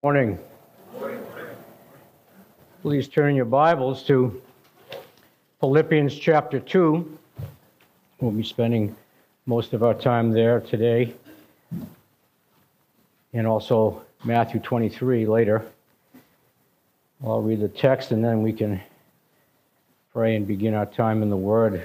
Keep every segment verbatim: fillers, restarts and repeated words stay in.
Morning. Please turn your Bibles to Philippians chapter two. We'll be spending most of our time there today, and also Matthew twenty-three later. I'll read the text and then we can pray and begin our time in the Word.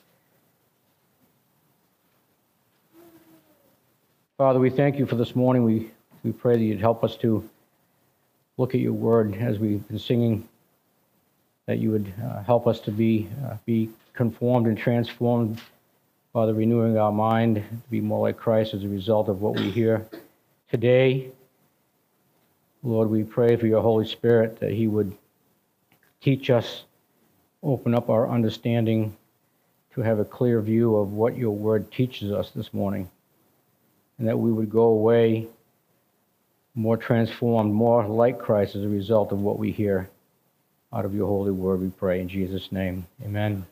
Father, we thank you for this morning. We, we pray that you'd help us to look at your word as we've been singing, that you would uh, help us to be uh, be conformed and transformed by the renewing of our mind, to be more like Christ as a result of what we hear today. Lord, we pray for your Holy Spirit that he would teach us, open up our understanding to have a clear view of what your word teaches us this morning, and that we would go away more transformed, more like Christ as a result of what we hear out of your holy word, we pray in Jesus' name. Amen.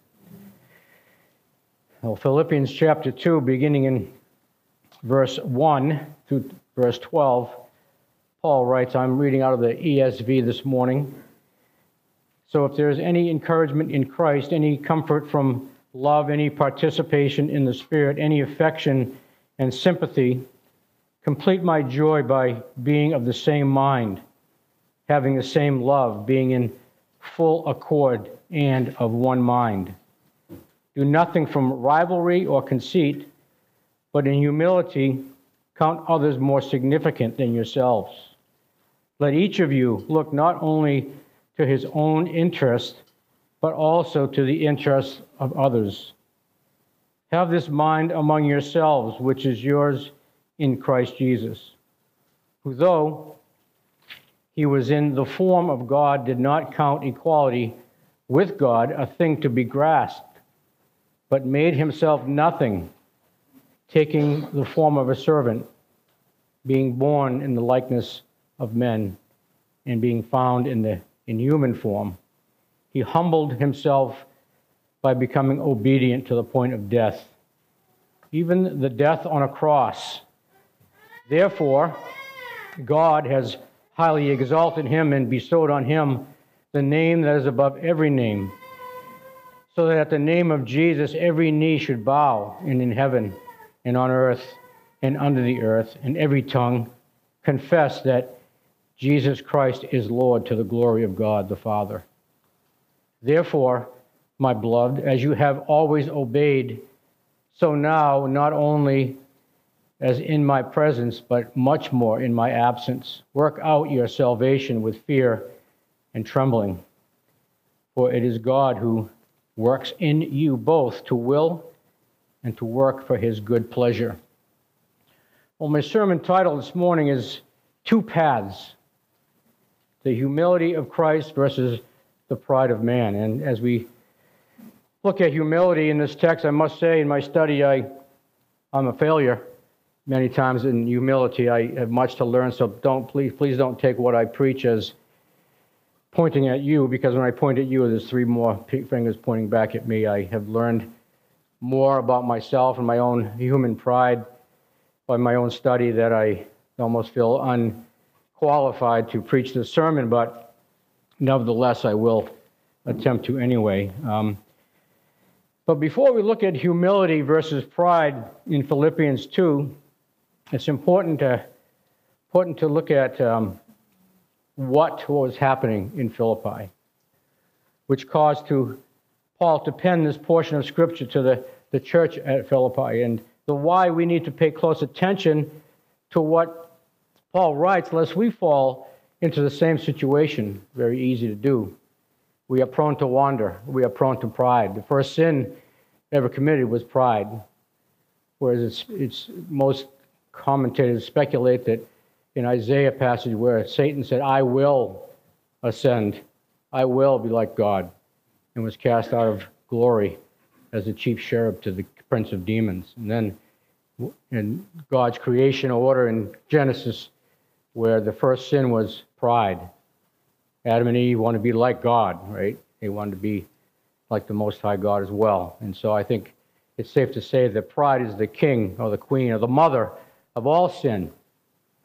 Well, Philippians chapter two, beginning in verse one through verse twelve, Paul writes, I'm reading out of the E S V this morning. So if there is any encouragement in Christ, any comfort from love, any participation in the Spirit, any affection and sympathy, complete my joy by being of the same mind, having the same love, being in full accord and of one mind. Do nothing from rivalry or conceit, but in humility count others more significant than yourselves. Let each of you look not only to his own interest, but also to the interest of others. Have this mind among yourselves, which is yours in Christ Jesus, who though he was in the form of God, did not count equality with God a thing to be grasped, but made himself nothing, taking the form of a servant, being born in the likeness of men, and being found in the in human form. He humbled himself by becoming obedient to the point of death, even the death on a cross. Therefore, God has highly exalted him and bestowed on him the name that is above every name, so that at the name of Jesus every knee should bow, and in heaven and on earth and under the earth, and every tongue confess that Jesus Christ is Lord, to the glory of God the Father. Therefore, my beloved, as you have always obeyed, so now, not only as in my presence, but much more in my absence, work out your salvation with fear and trembling. For it is God who works in you both to will and to work for his good pleasure. Well, my sermon title this morning is Two Paths: The Humility of Christ versus the Pride of Man. And as we look at humility in this text, I must say in my study, I, I'm a failure. Many times in humility, I have much to learn, so don't please, please don't take what I preach as pointing at you, because when I point at you, there's three more fingers pointing back at me. I have learned more about myself and my own human pride by my own study that I almost feel unqualified to preach this sermon, but nevertheless, I will attempt to anyway. Um, but before we look at humility versus pride in Philippians two, it's important to important to look at um, what was happening in Philippi, which caused to Paul to pen this portion of Scripture to the, the church at Philippi, and the why we need to pay close attention to what Paul writes, lest we fall into the same situation. Very easy to do. We are prone to wander. We are prone to pride. The first sin ever committed was pride, whereas it's, it's most commentators speculate that in Isaiah passage where Satan said, I will ascend, I will be like God, and was cast out of glory as the chief cherub to the prince of demons. And then in God's creation order in Genesis, where the first sin was pride, Adam and Eve wanted to be like God, right? They wanted to be like the Most High God as well. And so I think it's safe to say that pride is the king or the queen or the mother of all sin.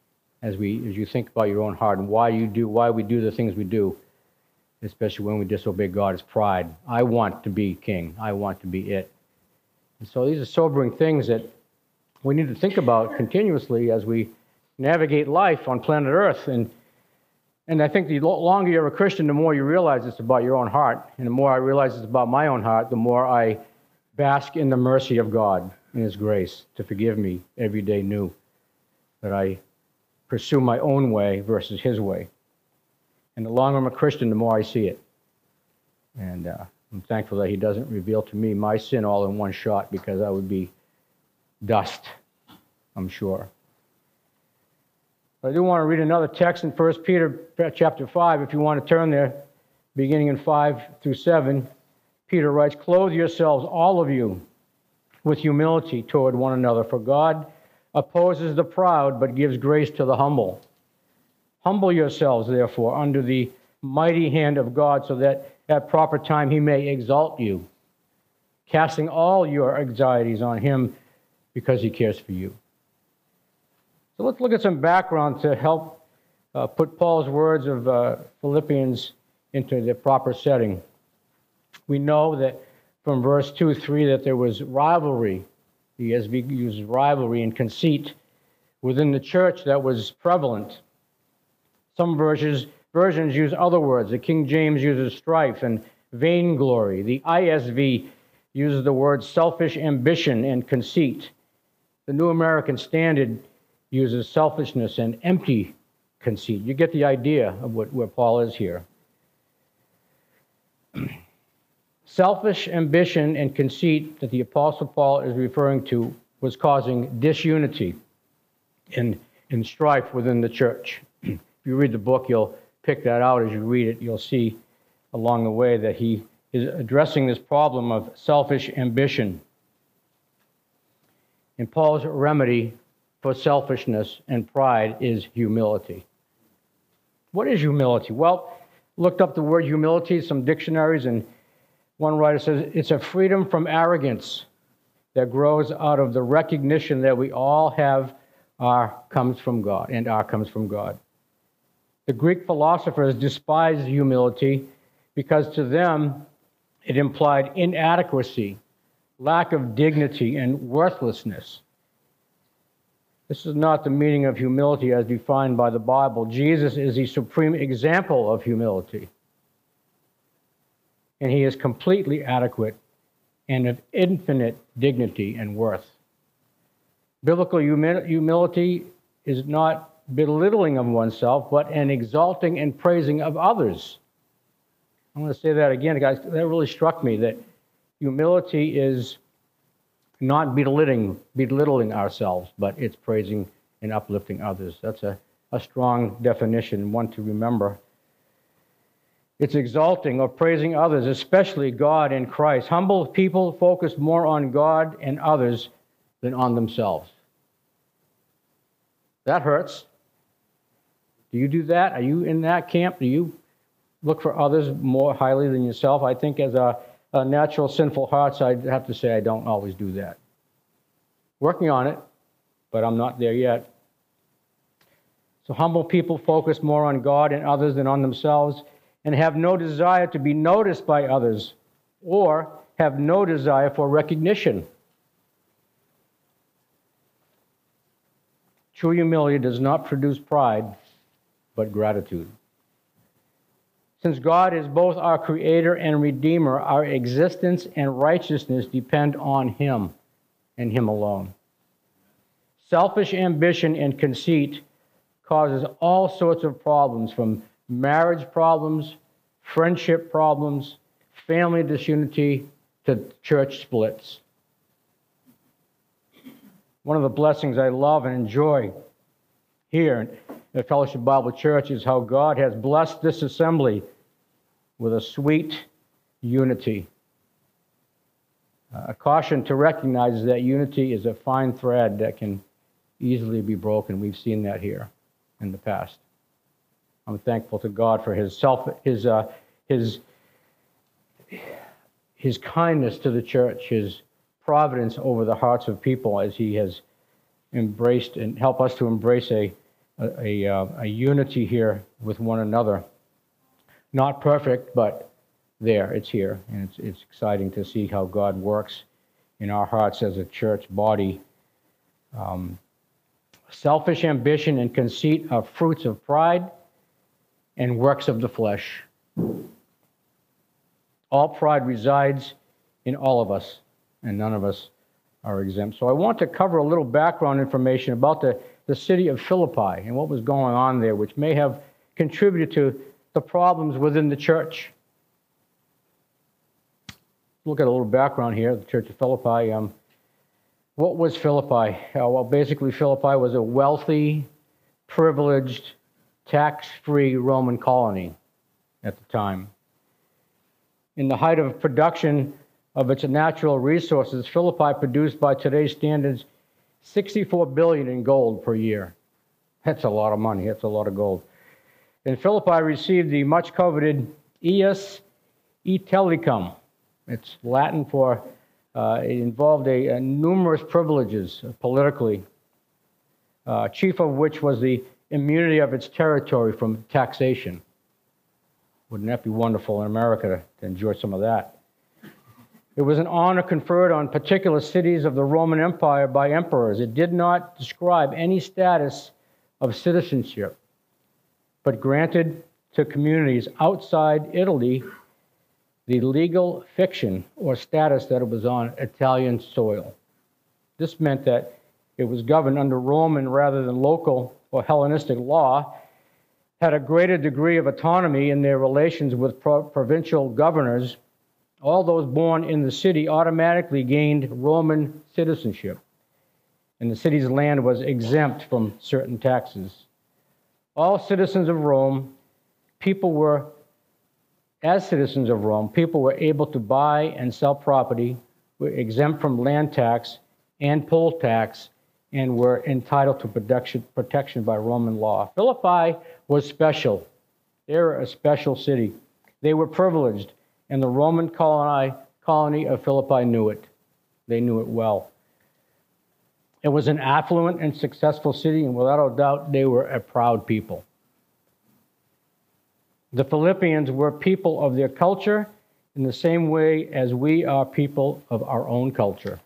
as we as you think about your own heart and why you do why we do the things we do, especially when we disobey God, is pride. I want to be king. I want to be it. And so these are sobering things that we need to think about continuously as we navigate life on planet Earth. And and I think the longer you're a Christian, the more you realize it's about your own heart. And the more I realize it's about my own heart, the more I bask in the mercy of God and His grace to forgive me every day new, that I pursue my own way versus His way. And the longer I'm a Christian, the more I see it. And uh, I'm thankful that He doesn't reveal to me my sin all in one shot, because I would be dust, I'm sure. But I do want to read another text in First Peter chapter five, if you want to turn there, beginning in five through seven. Peter writes, "Clothe yourselves, all of you, with humility toward one another, for God opposes the proud, but gives grace to the humble. Humble yourselves, therefore, under the mighty hand of God, so that at proper time He may exalt you, casting all your anxieties on Him, because He cares for you." So let's look at some background to help uh, put Paul's words of uh, Philippians into the proper setting. We know that from verse two, three, that there was rivalry. The E S V uses rivalry and conceit within the church that was prevalent. Some versions, versions use other words. The King James uses strife and vainglory. The I S V uses the word selfish ambition and conceit. The New American Standard uses selfishness and empty conceit. You get the idea of what, where Paul is here. Selfish ambition and conceit that the Apostle Paul is referring to was causing disunity and, and strife within the church. If you read the book, you'll pick that out. As you read it, you'll see along the way that he is addressing this problem of selfish ambition. And Paul's remedy for selfishness and pride is humility. What is humility? Well, looked up the word humility, some dictionaries, and one writer says it's a freedom from arrogance that grows out of the recognition that we all have our comes from God, and our comes from God. The Greek philosophers despised humility because to them it implied inadequacy, lack of dignity, and worthlessness. This is not the meaning of humility as defined by the Bible. Jesus is the supreme example of humility. And He is completely adequate and of infinite dignity and worth. Biblical humi- humility is not belittling of oneself, but an exalting and praising of others. I want to say that again, guys. That really struck me, that humility is not belittling, belittling ourselves, but it's praising and uplifting others. That's a, a strong definition, one to remember. It's exalting or praising others, especially God and Christ. Humble people focus more on God and others than on themselves. That hurts. Do you do that? Are you in that camp? Do you look for others more highly than yourself? I think as a, a natural sinful hearts, I'd have to say I don't always do that. Working on it, but I'm not there yet. So humble people focus more on God and others than on themselves, and have no desire to be noticed by others, or have no desire for recognition. True humility does not produce pride, but gratitude. Since God is both our Creator and Redeemer, our existence and righteousness depend on Him and Him alone. Selfish ambition and conceit causes all sorts of problems, from marriage problems, friendship problems, family disunity, to church splits. One of the blessings I love and enjoy here at Fellowship Bible Church is how God has blessed this assembly with a sweet unity. A caution to recognize that unity is a fine thread that can easily be broken. We've seen that here in the past. I'm thankful to God for His self, His, uh, His, His kindness to the church, His providence over the hearts of people as He has embraced and helped us to embrace a, a, a, uh, a unity here with one another. Not perfect, but there, it's here. And it's, it's exciting to see how God works in our hearts as a church body. Um, selfish ambition and conceit are fruits of pride and works of the flesh. All pride resides in all of us, and none of us are exempt. So I want to cover a little background information about the, the city of Philippi and what was going on there, which may have contributed to the problems within the church. Look at a little background here, the Church of Philippi. Um, what was Philippi? Uh, well, basically, Philippi was a wealthy, privileged, tax-free Roman colony at the time. In the height of production of its natural resources, Philippi produced, by today's standards, sixty-four billion dollars in gold per year. That's a lot of money. That's a lot of gold. And Philippi received the much coveted Ius Italicum. It's Latin for, uh, it involved a, a numerous privileges uh, politically, uh, chief of which was the immunity of its territory from taxation. Wouldn't that be wonderful in America to, to enjoy some of that? It was an honor conferred on particular cities of the Roman Empire by emperors. It did not describe any status of citizenship, but granted to communities outside Italy the legal fiction or status that it was on Italian soil. This meant that it was governed under Roman rather than local or Hellenistic law, had a greater degree of autonomy in their relations with pro- provincial governors. All those born in the city automatically gained Roman citizenship, and the city's land was exempt from certain taxes. All citizens of Rome, people were, as citizens of Rome, people were able to buy and sell property, were exempt from land tax and poll tax, and were entitled to protection, protection by Roman law. Philippi was special. They were a special city. They were privileged, and the Roman colony, colony of Philippi knew it. They knew it well. It was an affluent and successful city, and without a doubt, they were a proud people. The Philippians were people of their culture in the same way as we are people of our own culture.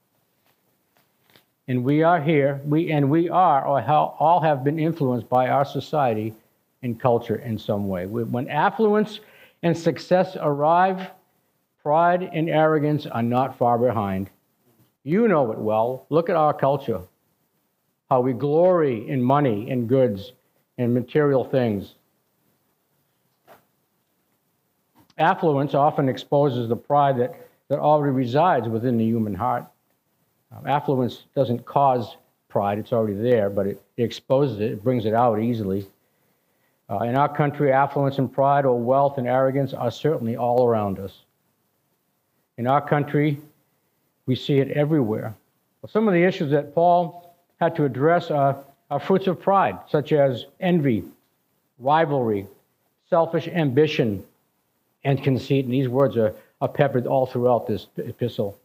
And we are here, we and we are, or all have been influenced by our society and culture in some way. When affluence and success arrive, pride and arrogance are not far behind. You know it well. Look at our culture, how we glory in money and goods and material things. Affluence often exposes the pride that, that already resides within the human heart. Um, affluence doesn't cause pride, it's already there, but it, it exposes it, it brings it out easily. Uh, in our country, affluence and pride, or wealth and arrogance, are certainly all around us. In our country, we see it everywhere. Well, some of the issues that Paul had to address are, are fruits of pride, such as envy, rivalry, selfish ambition, and conceit. And these words are, are peppered all throughout this epistle.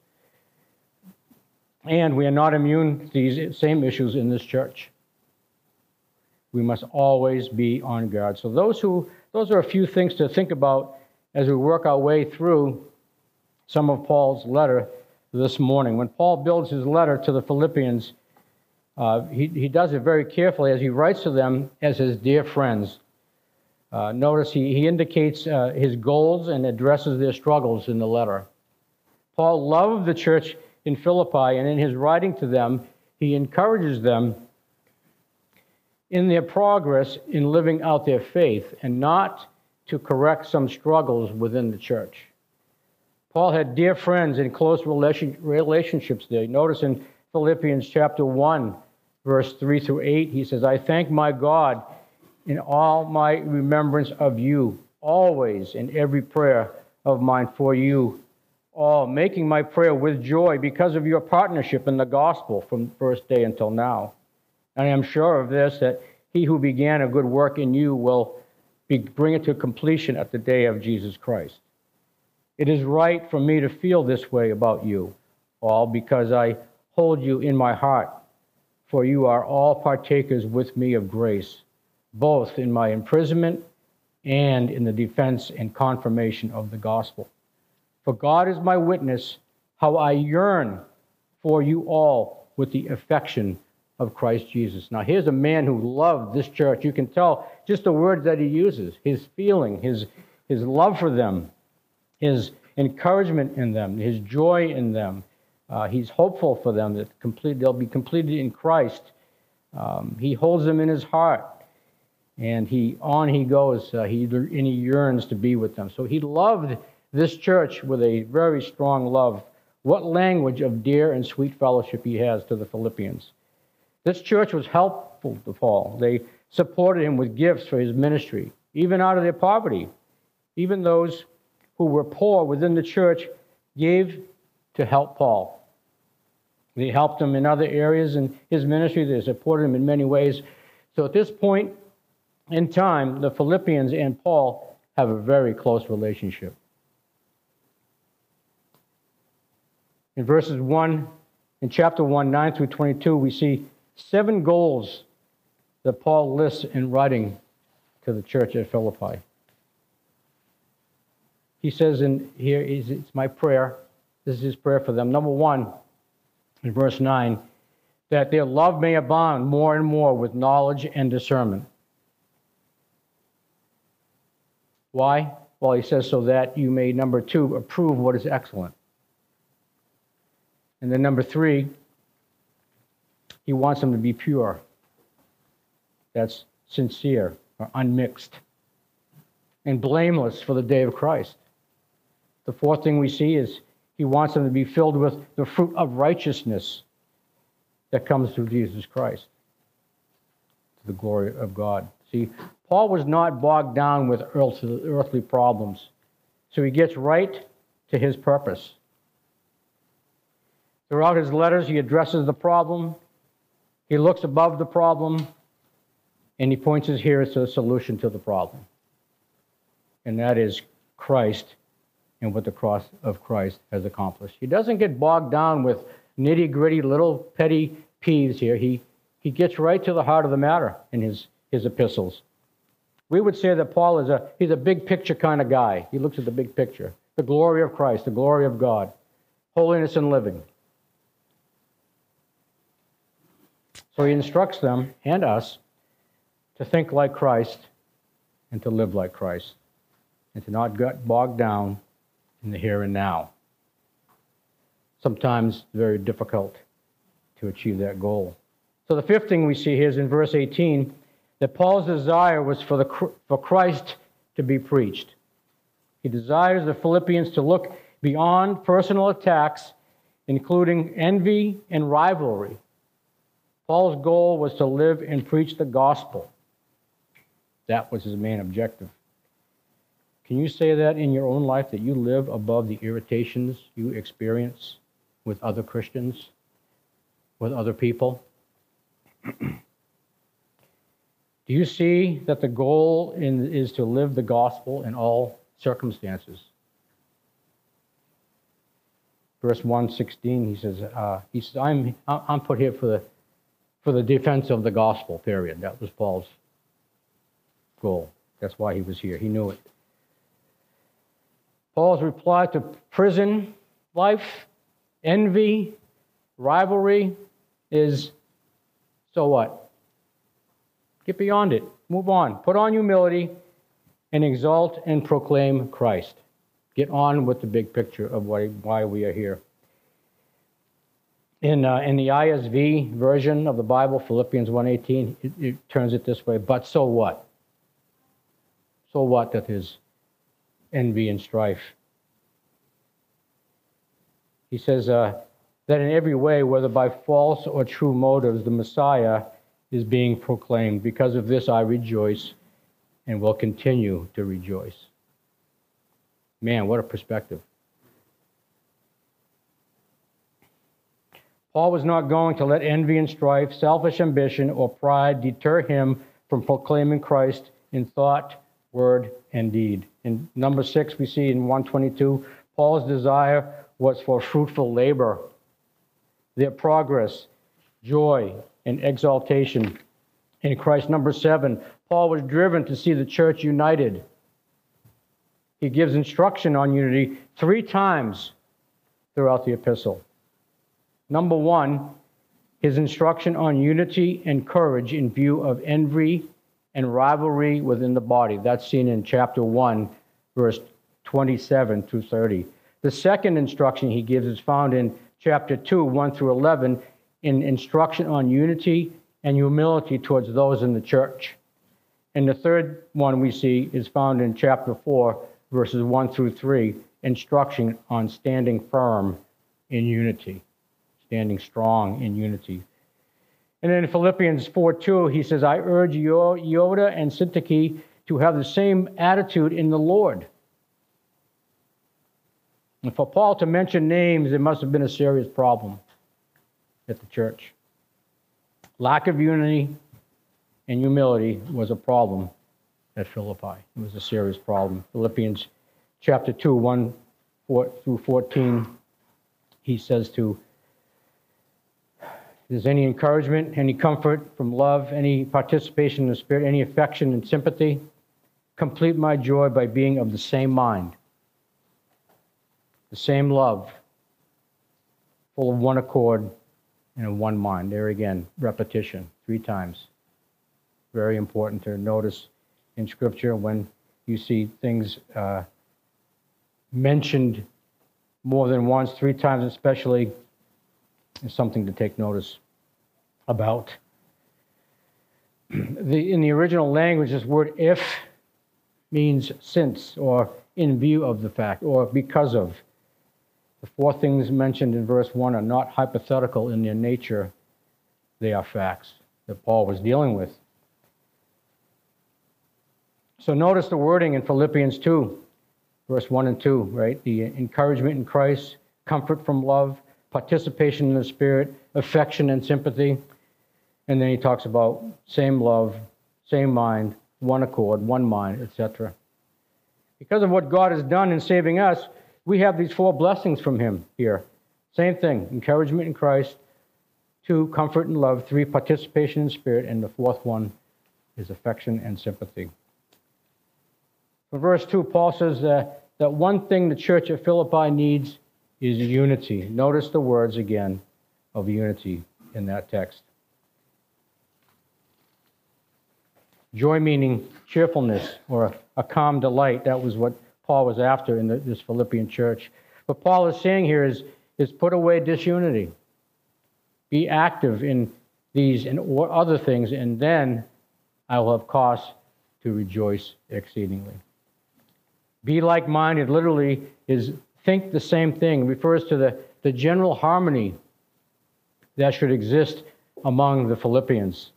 And we are not immune to these same issues in this church. We must always be on guard. So those who those are a few things to think about as we work our way through some of Paul's letter this morning. When Paul builds his letter to the Philippians, uh, he, he does it very carefully as he writes to them as his dear friends. Uh, notice he, he indicates uh, his goals and addresses their struggles in the letter. Paul loved the church in Philippi, and in his writing to them, he encourages them in their progress in living out their faith and not to correct some struggles within the church. Paul had dear friends and close relation, relationships there. Notice in Philippians chapter one, verse three through eight, he says, I thank my God in all my remembrance of you, always in every prayer of mine for you all, making my prayer with joy because of your partnership in the gospel from the first day until now. And I am sure of this, that he who began a good work in you will be, bring it to completion at the day of Jesus Christ. It is right for me to feel this way about you all because I hold you in my heart for you are all partakers with me of grace, both in my imprisonment and in the defense and confirmation of the gospel. For God is my witness, how I yearn for you all with the affection of Christ Jesus. Now, here's a man who loved this church. You can tell just the words that he uses, his feeling, his, his love for them, his encouragement in them, his joy in them. Uh, he's hopeful for them that complete, they'll be completed in Christ. Um, he holds them in his heart, and he on he goes. Uh, he and he yearns to be with them. So he loved this church with a very strong love. What language of dear and sweet fellowship he has to the Philippians. This church was helpful to Paul. They supported him with gifts for his ministry, even out of their poverty. Even those who were poor within the church gave to help Paul. They helped him in other areas in his ministry. They supported him in many ways. So at this point in time, the Philippians and Paul have a very close relationship. In verses one, in chapter one, nine through twenty-two, we see seven goals that Paul lists in writing to the church at Philippi. He says in here, it's my prayer. This is his prayer for them. Number one, in verse nine, that their love may abound more and more with knowledge and discernment. Why? Well, he says so that you may, number two, approve what is excellent. And then number three, he wants them to be pure. That's sincere or unmixed and blameless for the day of Christ. The fourth thing we see is he wants them to be filled with the fruit of righteousness that comes through Jesus Christ, to the glory of God. See, Paul was not bogged down with earthly problems, so he gets right to his purpose. Throughout his letters, he addresses the problem, he looks above the problem, and he points us here to a solution to the problem. And that is Christ and what the cross of Christ has accomplished. He doesn't get bogged down with nitty-gritty little petty peeves here. He, he gets right to the heart of the matter in his, his epistles. We would say that Paul is a, he's a big picture kind of guy. He looks at the big picture, the glory of Christ, the glory of God, holiness and living. So he instructs them and us to think like Christ and to live like Christ and to not get bogged down in the here and now. Sometimes very difficult to achieve that goal. So the fifth thing we see here is in verse eighteen, that Paul's desire was for, the, for Christ to be preached. He desires the Philippians to look beyond personal attacks, including envy and rivalry. Paul's goal was to live and preach the gospel. That was his main objective. Can you say that in your own life, that you live above the irritations you experience with other Christians, with other people? Do you see that the goal in, is to live the gospel in all circumstances? Verse one sixteen, he says, uh, he says, I'm, I'm put here for the, for the defense of the gospel, period. That was Paul's goal. That's why he was here. He knew it. Paul's reply to prison life, envy, rivalry is, so what? Get beyond it. Move on. Put on humility and exalt and proclaim Christ. Get on with the big picture of why, why we are here. In, uh, in the I S V version of the Bible, Philippians one eighteen, it, it turns it this way, but so what? So what that is envy and strife? He says uh, that in every way, whether by false or true motives, the Messiah is being proclaimed. Because of this, I rejoice and will continue to rejoice. Man, what a perspective. Paul was not going to let envy and strife, selfish ambition, or pride deter him from proclaiming Christ in thought, word, and deed. In number six, we see in one twenty-two, Paul's desire was for fruitful labor. Their progress, joy, and exaltation in Christ. Number seven, Paul was driven to see the church united. He gives instruction on unity three times throughout the epistle. Number one, his instruction on unity and courage in view of envy and rivalry within the body. That's seen in chapter one, verse twenty-seven through thirty. The second instruction he gives is found in chapter two, one through eleven, in instruction on unity and humility towards those in the church. And the third one we see is found in chapter four, verses one through three, instruction on standing firm in unity, standing strong in unity. And then in Philippians four two, he says, I urge Euodia and Syntyche to have the same attitude in the Lord. And for Paul to mention names, it must have been a serious problem at the church. Lack of unity and humility was a problem at Philippi. It was a serious problem. Philippians chapter two, one through fourteen, he says to, if there's any encouragement, any comfort from love, any participation in the Spirit, any affection and sympathy, complete my joy by being of the same mind, the same love, full of one accord and of one mind. There again, repetition, three times. Very important to notice in Scripture when you see things uh, mentioned more than once, three times especially, is something to take notice about. The, in the original language, this word if means since, or in view of the fact, or because of. The four things mentioned in verse one are not hypothetical in their nature. They are facts that Paul was dealing with. So notice the wording in Philippians two, verse one and two, right? The encouragement in Christ, comfort from love, participation in the Spirit, affection and sympathy. And then he talks about same love, same mind, one accord, one mind, et cetera. Because of what God has done in saving us, we have these four blessings from him here. Same thing, encouragement in Christ, two, comfort and love, three, participation in Spirit, and the fourth one is affection and sympathy. In verse two, Paul says that, that one thing the church at Philippi needs is unity. Notice the words again of unity in that text. Joy meaning cheerfulness or a calm delight. That was what Paul was after in the, this Philippian church. What Paul is saying here is, is put away disunity. Be active in these and or other things, and then I will have cause to rejoice exceedingly. Be like-minded literally is think the same thing. It refers to the, the general harmony that should exist among the Philippians.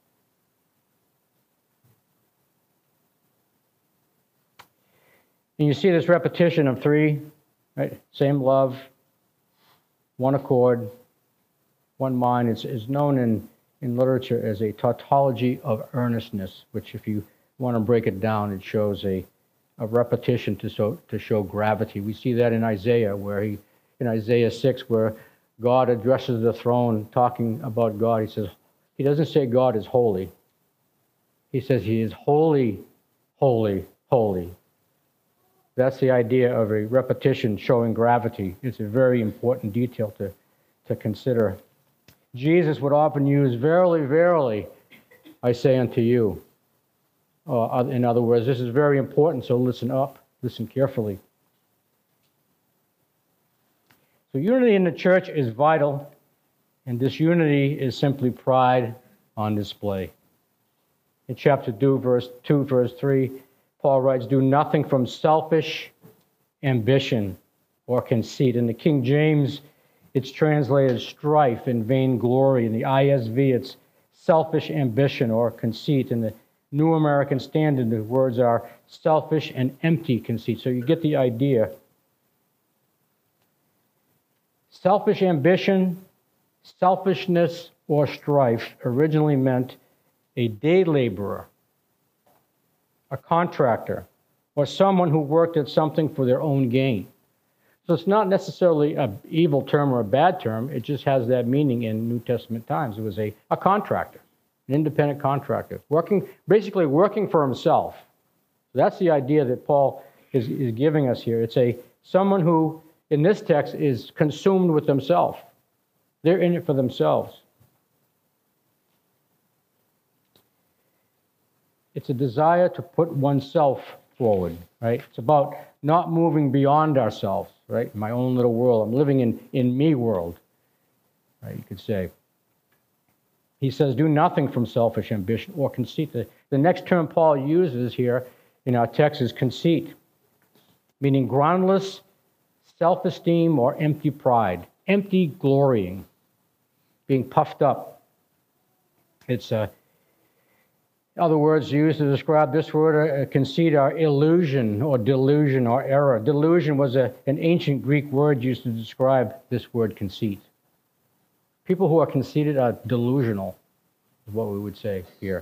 And you see this repetition of three, right? Same love, one accord, one mind. It's, it's known in, in literature as a tautology of earnestness, which if you want to break it down, it shows a, a repetition to show, to show gravity. We see that in Isaiah, where he, in Isaiah six, where God addresses the throne talking about God. He says, he doesn't say God is holy. He says he is holy, holy, holy. That's the idea of a repetition showing gravity. It's a very important detail to, to consider. Jesus would often use, verily, verily, I say unto you. Uh, in other words, this is very important, so listen up, listen carefully. So unity in the church is vital, and this unity is simply pride on display. In chapter two, verse two, verse three, Paul writes, do nothing from selfish ambition or conceit. In the King James, it's translated strife and vainglory. In the I S V, it's selfish ambition or conceit. In the New American Standard, the words are selfish and empty conceit. So you get the idea. Selfish ambition, selfishness, or strife originally meant a day laborer, a contractor, or someone who worked at something for their own gain. So it's not necessarily an evil term or a bad term. It just has that meaning in New Testament times. It was a, a contractor, an independent contractor, working basically working for himself. So that's the idea that Paul is, is giving us here. It's a someone who, in this text, is consumed with themselves. They're in it for themselves. It's a desire to put oneself forward, right? It's about not moving beyond ourselves, right? My own little world. I'm living in, in me world, right? You could say. He says, do nothing from selfish ambition or conceit. The, the next term Paul uses here in our text is conceit, meaning groundless self-esteem or empty pride, empty glorying, being puffed up. It's a other words used to describe this word, uh, conceit, are illusion or delusion or error. Delusion was a, an ancient Greek word used to describe this word conceit. People who are conceited are delusional, is what we would say here.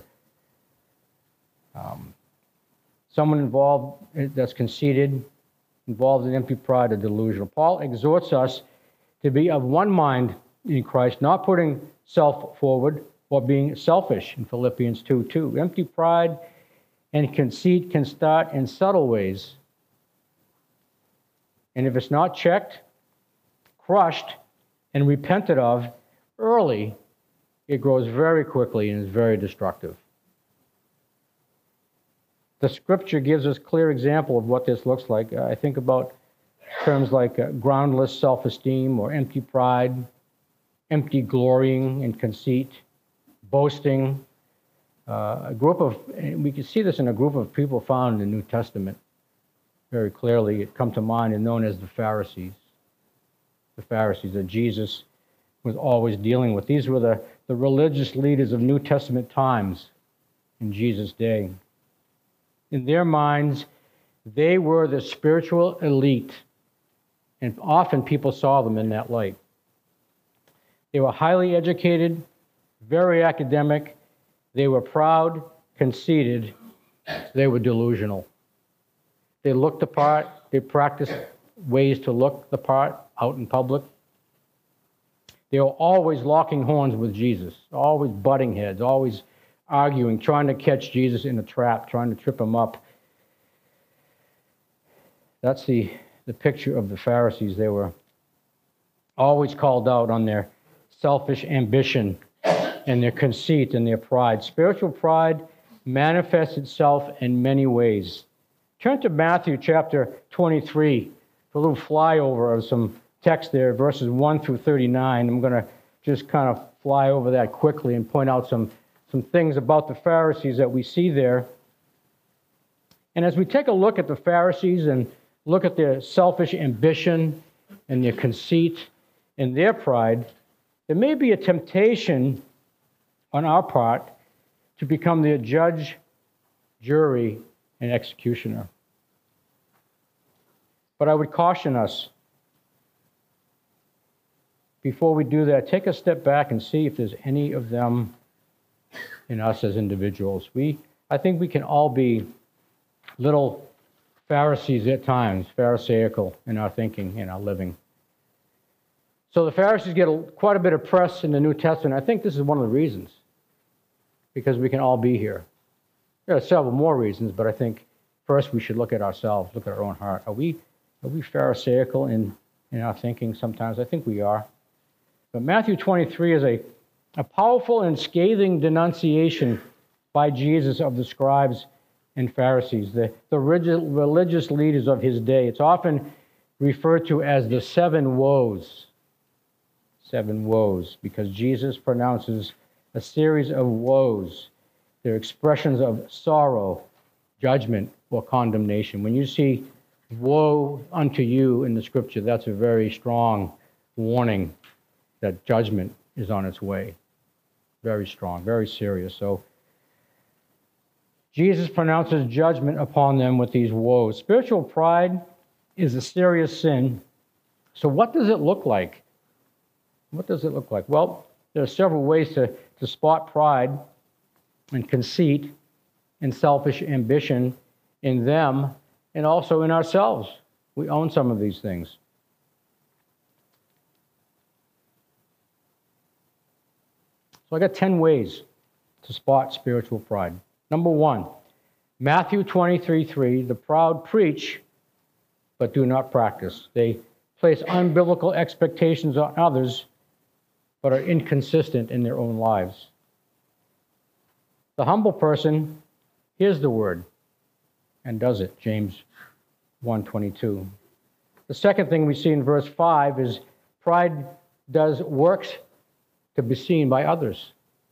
Um, someone involved that's conceited, involved in empty pride or delusional. Paul exhorts us to be of one mind in Christ, not putting self forward, or being selfish in Philippians two two. Empty pride and conceit can start in subtle ways. And if it's not checked, crushed, and repented of early, it grows very quickly and is very destructive. The Scripture gives us a clear example of what this looks like. I think about terms like uh, groundless self-esteem or empty pride, empty glorying and conceit, boasting. Uh, a group of, and we can see this in a group of people found in the New Testament very clearly. It come to mind and known as the Pharisees. The Pharisees that Jesus was always dealing with. These were the, the religious leaders of New Testament times in Jesus' day. In their minds, they were the spiritual elite, and often people saw them in that light. They were highly educated, very academic. They were proud, conceited. They were delusional. They looked the part. They practiced ways to look the part out in public. They were always locking horns with Jesus, always butting heads, always arguing, trying to catch Jesus in a trap, trying to trip him up. That's the, the picture of the Pharisees. They were always called out on their selfish ambition and their conceit and their pride. Spiritual pride manifests itself in many ways. Turn to Matthew chapter twenty-three for a little flyover of some text there, verses one through thirty-nine. I'm going to just kind of fly over that quickly and point out some, some things about the Pharisees that we see there. And as we take a look at the Pharisees and look at their selfish ambition and their conceit and their pride, there may be a temptation on our part to become their judge, jury, and executioner. But I would caution us, before we do that, take a step back and see if there's any of them in us as individuals. We, I think we can all be little Pharisees at times, Pharisaical in our thinking, in our living. So the Pharisees get a, quite a bit of press in the New Testament. I think this is one of the reasons, because we can all be here. There are several more reasons, but I think first we should look at ourselves, look at our own heart. Are we are we Pharisaical in, in our thinking sometimes? I think we are. But Matthew twenty-three is a, a powerful and scathing denunciation by Jesus of the scribes and Pharisees, the, the religious leaders of his day. It's often referred to as the seven woes. Seven woes, because Jesus pronounces a series of woes. They're expressions of sorrow, judgment, or condemnation. When you see woe unto you in the Scripture, that's a very strong warning that judgment is on its way. Very strong, very serious. So Jesus pronounces judgment upon them with these woes. Spiritual pride is a serious sin. So what does it look like? What does it look like? Well, there are several ways to, to spot pride and conceit and selfish ambition in them and also in ourselves. We own some of these things. So I got ten ways to spot spiritual pride. Number one, Matthew twenty-three three, the proud preach, but do not practice. They place unbiblical expectations on others, but are inconsistent in their own lives. The humble person hears the word and does it, James one twenty-two. The second thing we see in verse five is pride does works to be seen by others.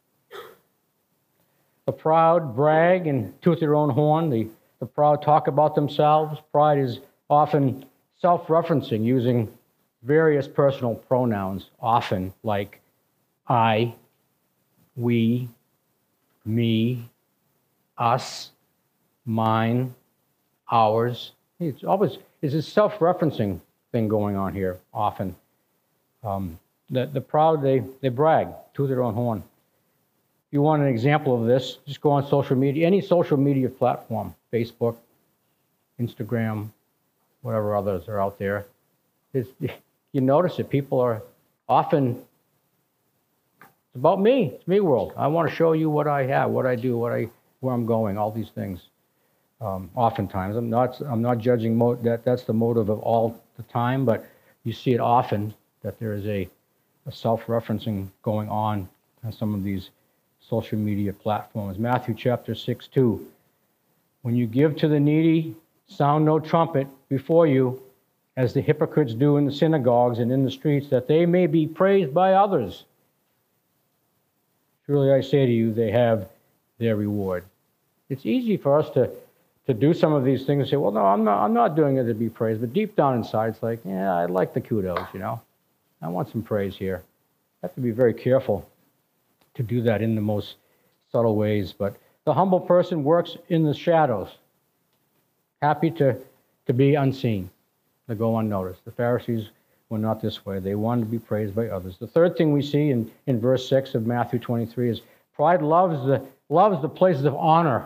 The proud brag and toot their own horn. The, the proud talk about themselves. Pride is often self-referencing, using various personal pronouns, often like I, we, me, us, mine, ours. It's always it's a self-referencing thing going on here, often. Um, the, the proud, they, they brag, toot their own horn. If you want an example of this, just go on social media, any social media platform, Facebook, Instagram, whatever others are out there. It's, you notice it. People are often, it's about me. It's me world. I want to show you what I have, what I do, what I, where I'm going, all these things. Um, oftentimes, I'm not, I'm not judging mo- that that's the motive of all the time, but you see it often that there is a, a self-referencing going on on some of these social media platforms. Matthew chapter six two. When you give to the needy, sound no trumpet before you, as the hypocrites do in the synagogues and in the streets, that they may be praised by others. Truly I say to you, they have their reward. It's easy for us to, to do some of these things and say, well, no, I'm not, I'm not doing it to be praised. But deep down inside, it's like, yeah, I like the kudos, you know. I want some praise here. I have to be very careful to do that in the most subtle ways. But the humble person works in the shadows, happy to, to be unseen, to go unnoticed. The Pharisees were not this way. They wanted to be praised by others. The third thing we see in, in verse six of Matthew twenty-three is pride loves the, loves the places of honor,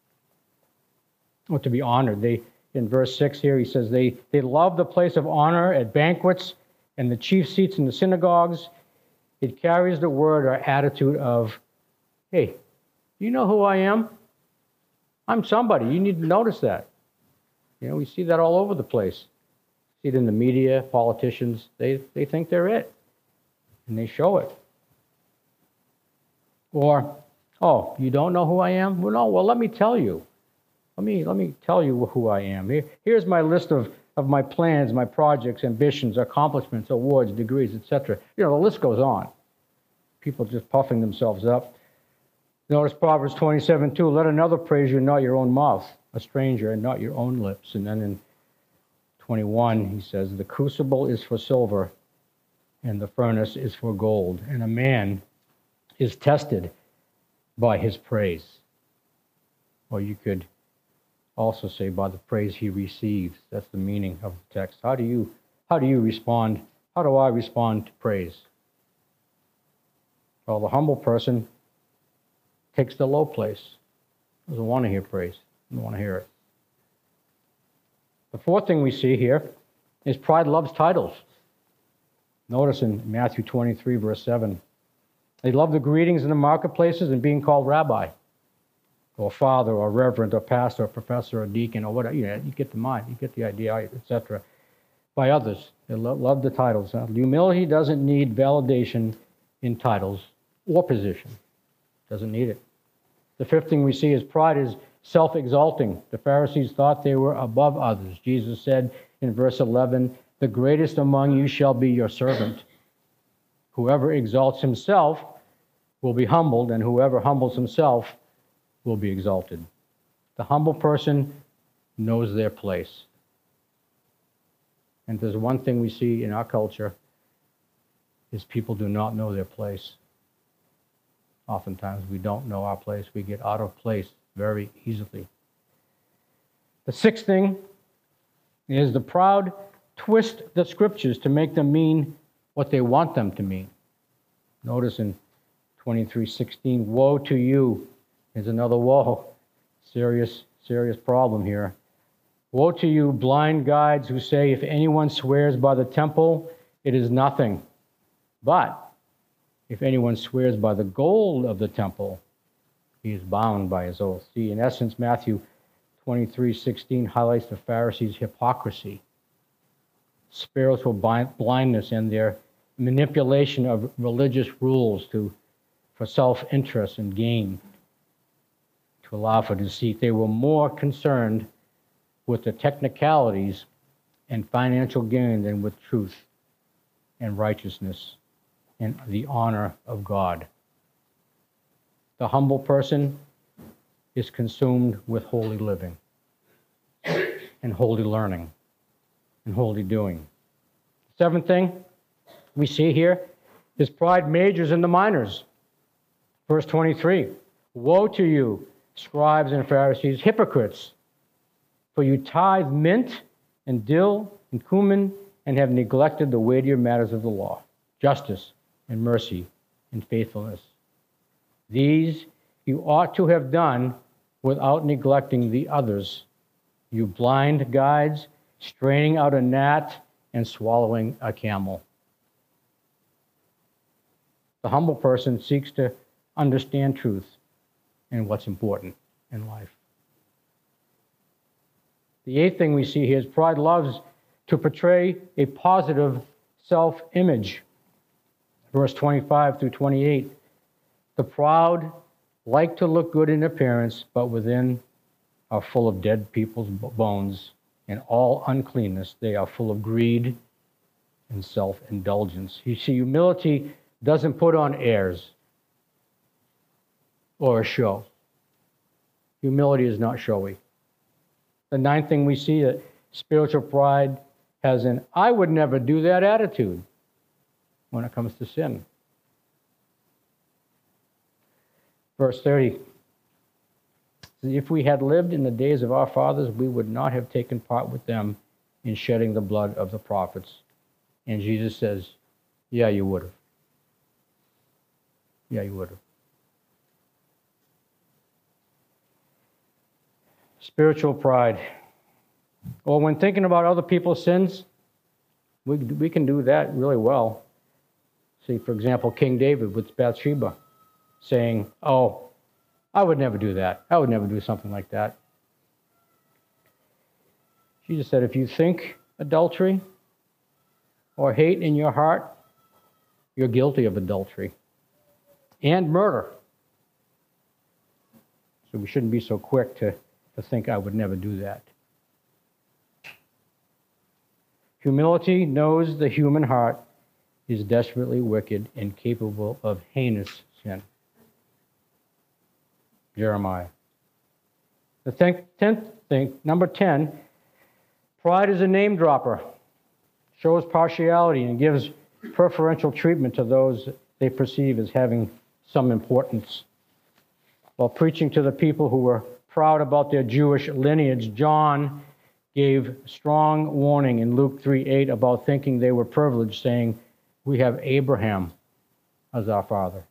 or to be honored. They, in verse six here, he says, they, they love the place of honor at banquets and the chief seats in the synagogues. It carries the word or attitude of, hey, you know who I am? I'm somebody. You need to notice that. You know, we see that all over the place. See it in the media, politicians. They, they think they're it, and they show it. Or, oh, you don't know who I am? Well, no, well, let me tell you. Let me, let me tell you who I am. Here, here's my list of, of my plans, my projects, ambitions, accomplishments, awards, degrees, et cetera. You know, the list goes on. People just puffing themselves up. Notice Proverbs twenty-seven two, let another praise you, not your own mouth, a stranger, and not your own lips. And then in twenty-one, he says, the crucible is for silver, and the furnace is for gold, and a man is tested by his praise. Or you could also say by the praise he receives. That's the meaning of the text. How do you, how do you respond? How do I respond to praise? Well, the humble person takes the low place. Doesn't want to hear praise. Doesn't want to hear it. The fourth thing we see here is pride loves titles. Notice in Matthew twenty-three, verse seven, they love the greetings in the marketplaces and being called rabbi, or father, or reverend, or pastor, or professor, or deacon, or whatever. You know, you get the mind, you get the idea, et cetera. By others, they love, love the titles. Now, humility doesn't need validation in titles or position. Doesn't need it. The fifth thing we see is pride is self-exalting. The Pharisees thought they were above others. Jesus said in verse eleven, the greatest among you shall be your servant. Whoever exalts himself will be humbled, and whoever humbles himself will be exalted. The humble person knows their place. And there's one thing we see in our culture is people do not know their place. Oftentimes we don't know our place. We get out of place very easily. The sixth thing is the proud twist the scriptures to make them mean what they want them to mean. Notice in twenty-three sixteen, woe to you. There's another woe. Serious, serious problem here. Woe to you, blind guides who say, if anyone swears by the temple, it is nothing. But If anyone swears by the gold of the temple, he is bound by his oath. See, in essence, Matthew twenty-three sixteen highlights the Pharisees' hypocrisy, spiritual blindness, and their manipulation of religious rules to for self-interest and gain, to allow for deceit. They were more concerned with the technicalities and financial gain than with truth and righteousness and the honor of God. The humble person is consumed with holy living and holy learning and holy doing. Seventh thing we see here is pride majors in the minors. Verse twenty-three, woe to you, scribes and Pharisees, hypocrites, for you tithe mint and dill and cumin and have neglected the weightier matters of the law, justice and mercy and faithfulness. These you ought to have done without neglecting the others. You blind guides, straining out a gnat and swallowing a camel. The humble person seeks to understand truth and what's important in life. The eighth thing we see here is pride loves to portray a positive self-image. Verse twenty-five through twenty-eight. The proud like to look good in appearance, but within are full of dead people's bones and all uncleanness. They are full of greed and self-indulgence. You see, humility doesn't put on airs or a show. Humility is not showy. The ninth thing we see, that spiritual pride has an I would never do that attitude when it comes to sin. Verse thirty, if we had lived in the days of our fathers, we would not have taken part with them in shedding the blood of the prophets. And Jesus says, yeah, you would have. Yeah, you would have. Spiritual pride. Or when thinking about other people's sins, we, we can do that really well. See, for example, King David with Bathsheba saying, oh, I would never do that. I would never do something like that. Jesus said, if you think adultery or hate in your heart, you're guilty of adultery and murder. So we shouldn't be so quick to, to think I would never do that. Humility knows the human heart is desperately wicked and capable of heinous sin. Jeremiah. The tenth thing, number ten, pride is a name dropper, shows partiality and gives preferential treatment to those they perceive as having some importance. While preaching to the people who were proud about their Jewish lineage, John gave strong warning in Luke three eight about thinking they were privileged, saying, we have Abraham as our father.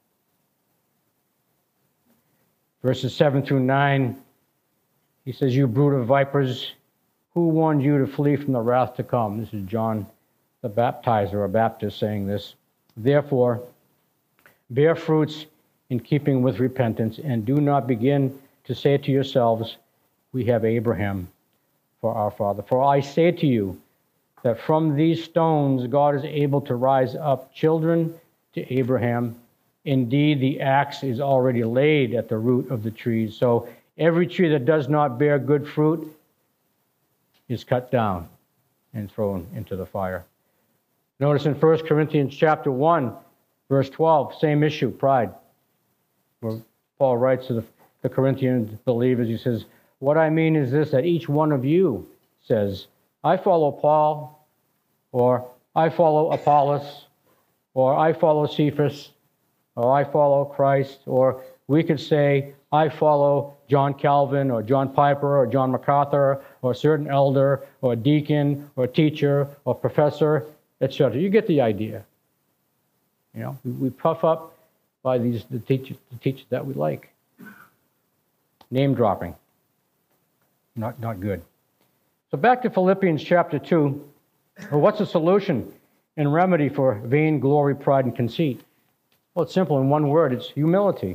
Verses seven through nine, he says, you brood of vipers, who warned you to flee from the wrath to come? This is John the Baptizer, or Baptist, saying this. Therefore, bear fruits in keeping with repentance, and do not begin to say to yourselves, we have Abraham for our father. For I say to you that from these stones God is able to rise up children to Abraham. Indeed, the axe is already laid at the root of the trees. So every tree that does not bear good fruit is cut down and thrown into the fire. Notice in First Corinthians chapter one, verse twelve, same issue, pride. Where Paul writes to the, the Corinthian believers, he says, what I mean is this, that each one of you says, I follow Paul, or I follow Apollos, or I follow Cephas, or I follow Christ, or we could say, I follow John Calvin, or John Piper, or John MacArthur, or a certain elder, or a deacon, or a teacher, or professor, et cetera. You get the idea. You know, we, we puff up by these the teachers, the teachers that we like. Name dropping. Not, not good. So back to Philippians chapter two. Well, what's the solution and remedy for vain glory, pride, and conceit? Well, it's simple. In one word, it's humility.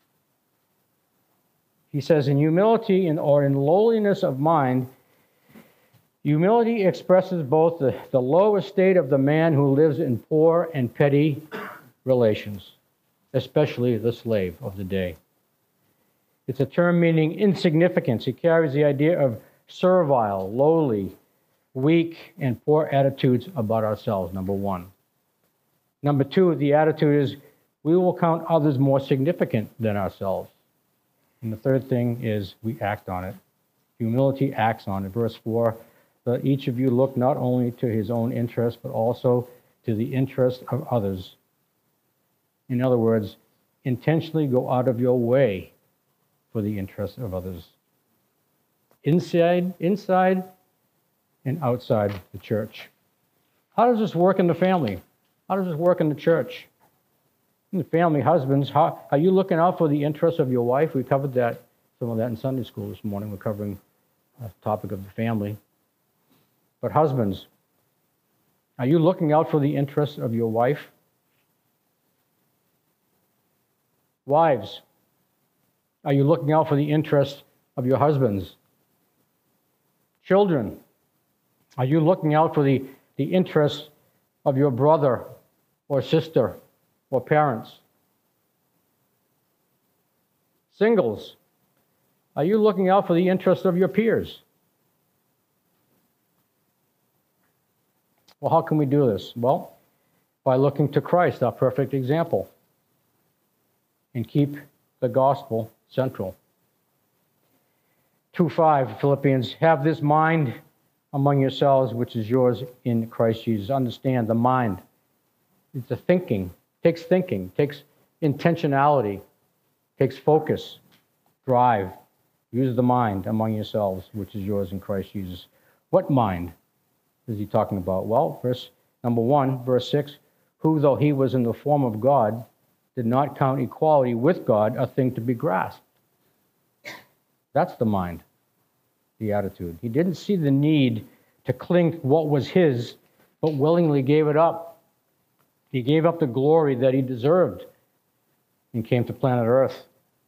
He says, in humility and or in lowliness of mind, humility expresses both the, the low estate of the man who lives in poor and petty relations, especially the slave of the day. It's a term meaning insignificance. It carries the idea of servile, lowly, weak, and poor attitudes about ourselves, number one. Number two, the attitude is we will count others more significant than ourselves. And the third thing is we act on it. Humility acts on it. Verse four, let each of you look not only to his own interest, but also to the interest of others. In other words, intentionally go out of your way for the interest of others. Inside, inside, and outside the church. How does this work in the family? How does this work in the church? In the family, husbands, how, are you looking out for the interests of your wife? We covered that, some of that in Sunday school this morning. We're covering the topic of the family. But husbands, are you looking out for the interests of your wife? Wives, are you looking out for the interests of your husbands? Children, are you looking out for the, the interests of your brother or sister or parents? Singles, are you looking out for the interests of your peers? Well, how can we do this? Well, by looking to Christ, our perfect example, and keep the gospel central. two five, Philippians, have this mind among yourselves, which is yours in Christ Jesus. Understand the mind. It's a thinking. Takes thinking. Takes intentionality. Takes focus. Drive. Use the mind among yourselves, which is yours in Christ Jesus. What mind is he talking about? Well, verse number one, verse six, who, though he was in the form of God, did not count equality with God a thing to be grasped. That's the mind, the attitude. He didn't see the need to cling to what was his, but willingly gave it up. He gave up the glory that he deserved and came to planet Earth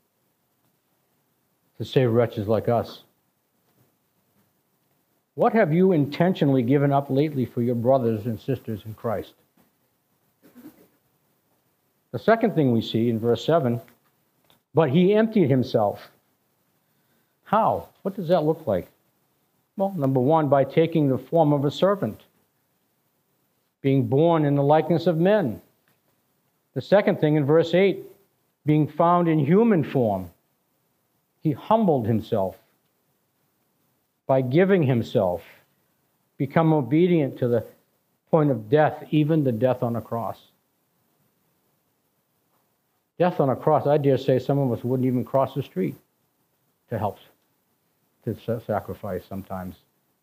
to save wretches like us. What have you intentionally given up lately for your brothers and sisters in Christ? The second thing we see in verse seven, but he emptied himself. How? What does that look like? Well, number one, by taking the form of a servant, being born in the likeness of men. The second thing in verse eight, being found in human form, he humbled himself by giving himself, become obedient to the point of death, even the death on a cross. Death on a cross, I dare say some of us wouldn't even cross the street to help, to sacrifice sometimes.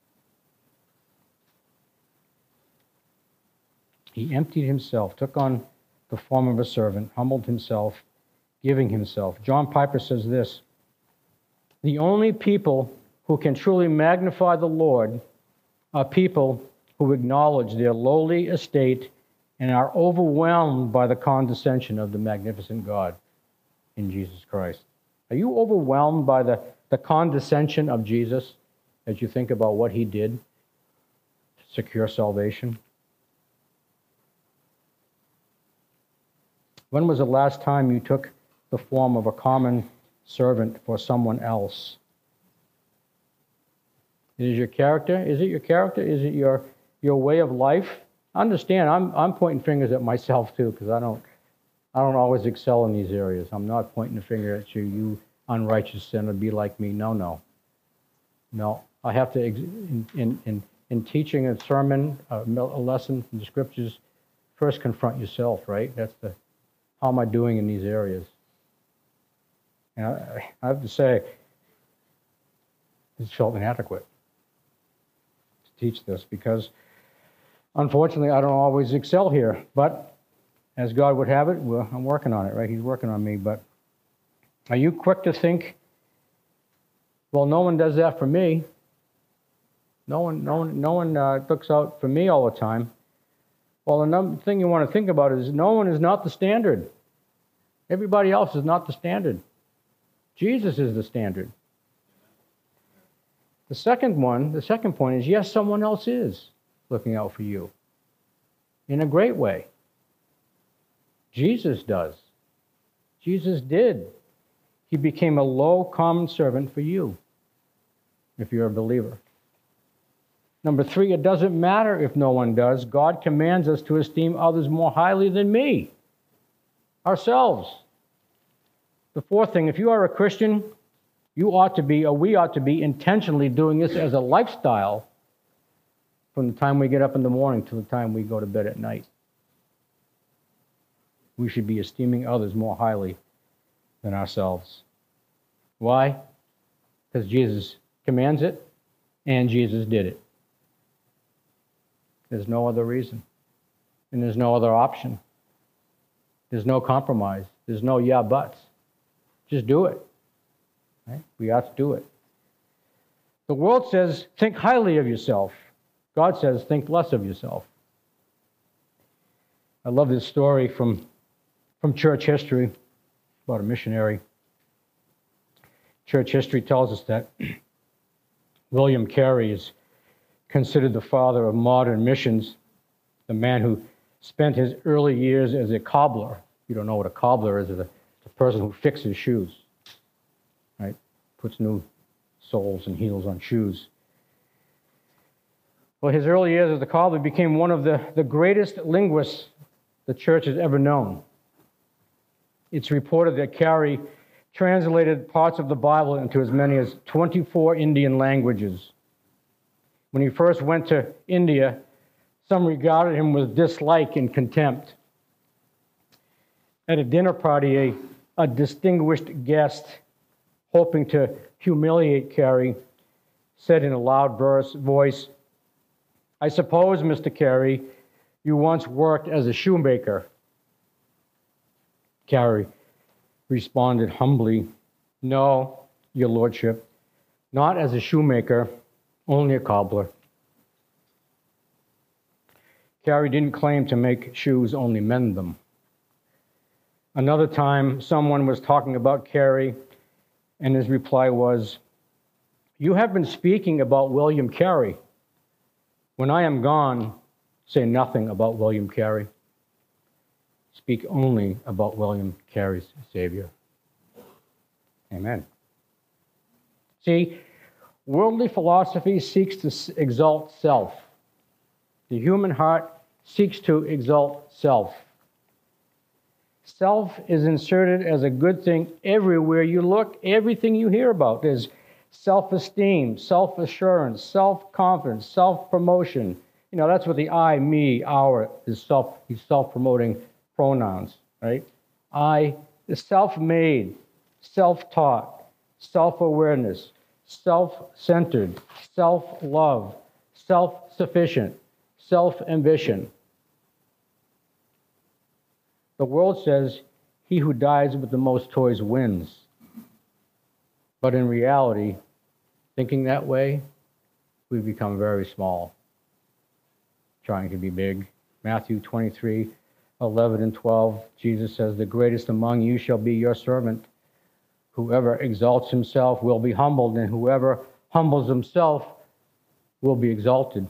He emptied himself, took on the form of a servant, humbled himself, giving himself. John Piper says this, the only people who can truly magnify the Lord are people who acknowledge their lowly estate and are overwhelmed by the condescension of the magnificent God in Jesus Christ. Are you overwhelmed by the, the condescension of Jesus as you think about what he did to secure salvation? When was the last time you took the form of a common servant for someone else? Is it your character? Is it your character? Is it your, your way of life? Understand, I'm I'm pointing fingers at myself too, because I don't I don't always excel in these areas. I'm not pointing a finger at you, you unrighteous sinner, be like me. No, no. No. I have to, in in, in, in teaching a sermon, a, a lesson from the scriptures, first confront yourself, right? That's the, how am I doing in these areas? And I, I have to say, it's felt inadequate to teach this because unfortunately, I don't always excel here, but as God would have it, well, I'm working on it, right? He's working on me, but are you quick to think, well, no one does that for me. No one, no one, no one uh, looks out for me all the time. Well, another thing you want to think about is no one is not the standard. Everybody else is not the standard. Jesus is the standard. The second one, the second point is, yes, someone else is looking out for you in a great way. Jesus does. Jesus did. He became a low, common servant for you, if you're a believer. Number three, it doesn't matter if no one does. God commands us to esteem others more highly than me, ourselves. The fourth thing, if you are a Christian, you ought to be, or we ought to be, intentionally doing this as a lifestyle from the time we get up in the morning to the time we go to bed at night. We should be esteeming others more highly than ourselves. Why? Because Jesus commands it, and Jesus did it. There's no other reason. And there's no other option. There's no compromise. There's no yeah buts. Just do it. Right? We ought to do it. The world says, think highly of yourself. God says, think less of yourself. I love this story from, from church history about a missionary. Church history tells us that William Carey is considered the father of modern missions, the man who spent his early years as a cobbler. If you don't know what a cobbler is, it's a, it's a person who fixes shoes, right? Puts new soles and heels on shoes. Well, his early years as a cobbler became one of the, the greatest linguists the church has ever known. It's reported that Carey translated parts of the Bible into as many as twenty-four Indian languages. When he first went to India, some regarded him with dislike and contempt. At a dinner party, a, a distinguished guest, hoping to humiliate Carey, said in a loud voice, "I suppose, Mister Carey, you once worked as a shoemaker." Carey responded humbly, "No, your lordship, not as a shoemaker, only a cobbler." Carey didn't claim to make shoes, only mend them. Another time, someone was talking about Carey, and his reply was, "You have been speaking about William Carey. When I am gone, say nothing about William Carey. Speak only about William Carey's Savior." Amen. See, worldly philosophy seeks to exalt self. The human heart seeks to exalt self. Self is inserted as a good thing everywhere you look, everything you hear about. There's self-esteem, self-assurance, self-confidence, self-promotion. You know, that's what the I, me, our is self, he's self-promoting pronouns, right? I is self-made, self-taught, self-awareness, self-centered, self-love, self-sufficient, self-ambition. The world says, he who dies with the most toys wins. But in reality, thinking that way, we become very small, trying to be big. Matthew twenty-three, eleven and twelve, Jesus says, "The greatest among you shall be your servant. Whoever exalts himself will be humbled, and whoever humbles himself will be exalted."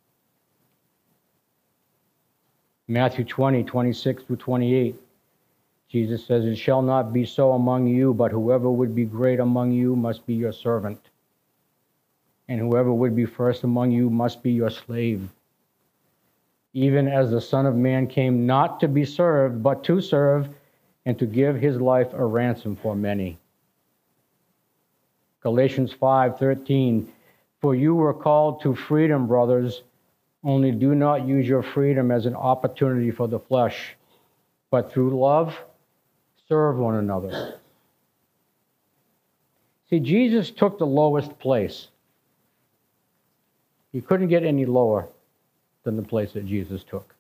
Matthew twenty, twenty-six through twenty-eight, Jesus says, "It shall not be so among you, but whoever would be great among you must be your servant. And whoever would be first among you must be your slave. Even as the Son of Man came not to be served, but to serve, and to give his life a ransom for many." Galatians five thirteen, "For you were called to freedom, brothers, only do not use your freedom as an opportunity for the flesh, but through love, serve one another." See, Jesus took the lowest place. You couldn't get any lower than the place that Jesus took.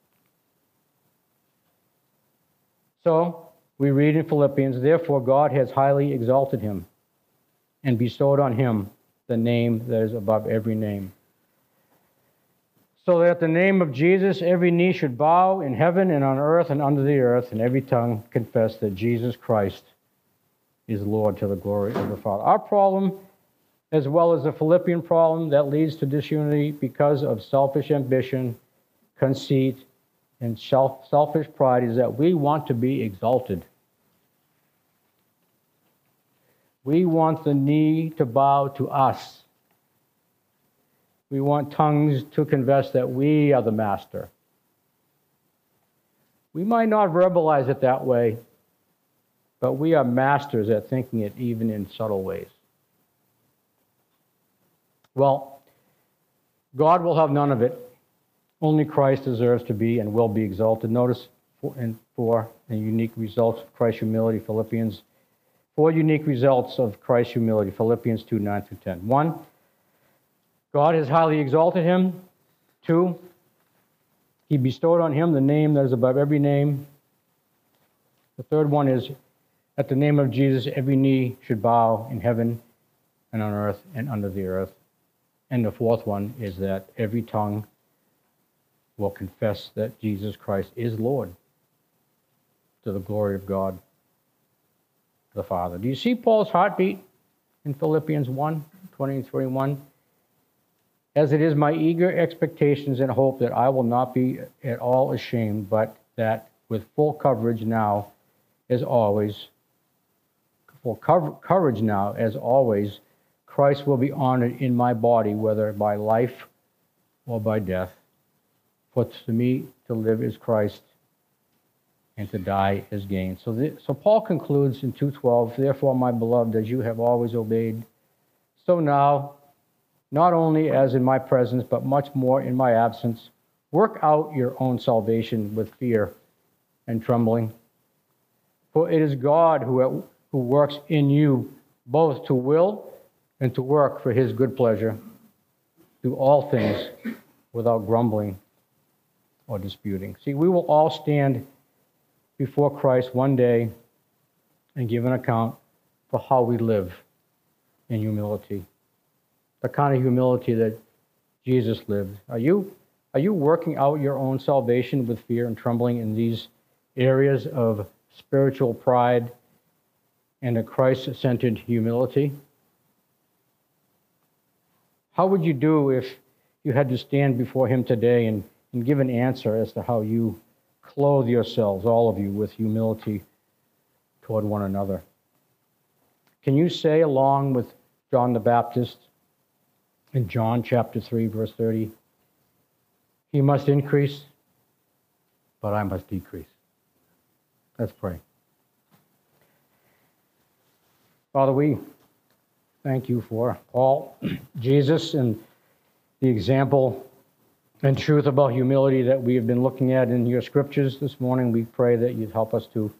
So, we read in Philippians, "Therefore God has highly exalted him and bestowed on him the name that is above every name." So that at the name of Jesus, every knee should bow in heaven and on earth and under the earth, and every tongue confess that Jesus Christ is Lord, to the glory of the Father. Our problem, as well as the Philippian problem that leads to disunity because of selfish ambition, conceit, and self, selfish pride, is that we want to be exalted. We want the knee to bow to us. We want tongues to confess that we are the master. We might not verbalize it that way, but we are masters at thinking it even in subtle ways. Well, God will have none of it. Only Christ deserves to be and will be exalted. Notice four, and four the unique results of Christ's humility, Philippians. Four unique results of Christ's humility, Philippians two, nine through ten. One, God has highly exalted him. Two, he bestowed on him the name that is above every name. The third one is, at the name of Jesus, every knee should bow in heaven and on earth and under the earth. And the fourth one is that every tongue will confess that Jesus Christ is Lord, to the glory of God the Father. Do you see Paul's heartbeat in Philippians one, twenty and twenty-one? As it is my eager expectations and hope that I will not be at all ashamed, but that with full coverage now, as always, full courage now, as always, Christ will be honored in my body, whether by life or by death. For to me to live is Christ, and to die is gain. So, the, so Paul concludes in two twelve, therefore, my beloved, as you have always obeyed, so now, not only as in my presence, but much more in my absence, work out your own salvation with fear and trembling. For it is God who, who works in you both to will and to work for his good pleasure. Do all things without grumbling or disputing. See, we will all stand before Christ one day and give an account for how we live in humility. The kind of humility that Jesus lived. Are you, are you working out your own salvation with fear and trembling in these areas of spiritual pride and a Christ-centered humility? How would you do if you had to stand before him today and, and give an answer as to how you clothe yourselves, all of you, with humility toward one another? Can you say, along with John the Baptist in John chapter three, verse thirty, he must increase, but I must decrease? Let's pray. Father, we thank you for Paul, Jesus, and the example and truth about humility that we have been looking at in your scriptures this morning. We pray that you'd help us to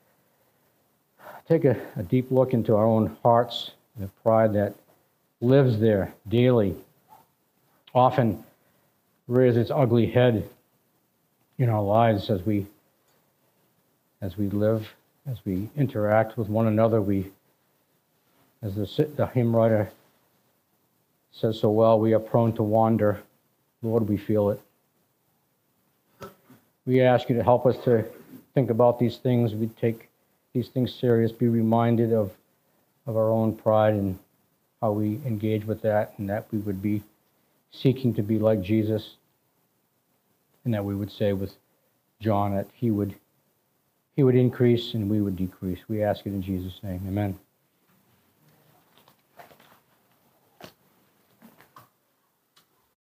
take a, a deep look into our own hearts, the pride that lives there daily, often rears its ugly head in our lives as we as we live, as we interact with one another. We, as the, the hymn writer says so well, we are prone to wander. Lord, we feel it. We ask you to help us to think about these things. We take these things serious, be reminded of, of our own pride and how we engage with that, and that we would be seeking to be like Jesus, and that we would say with John that he would, he would increase and we would decrease. We ask it in Jesus' name. Amen.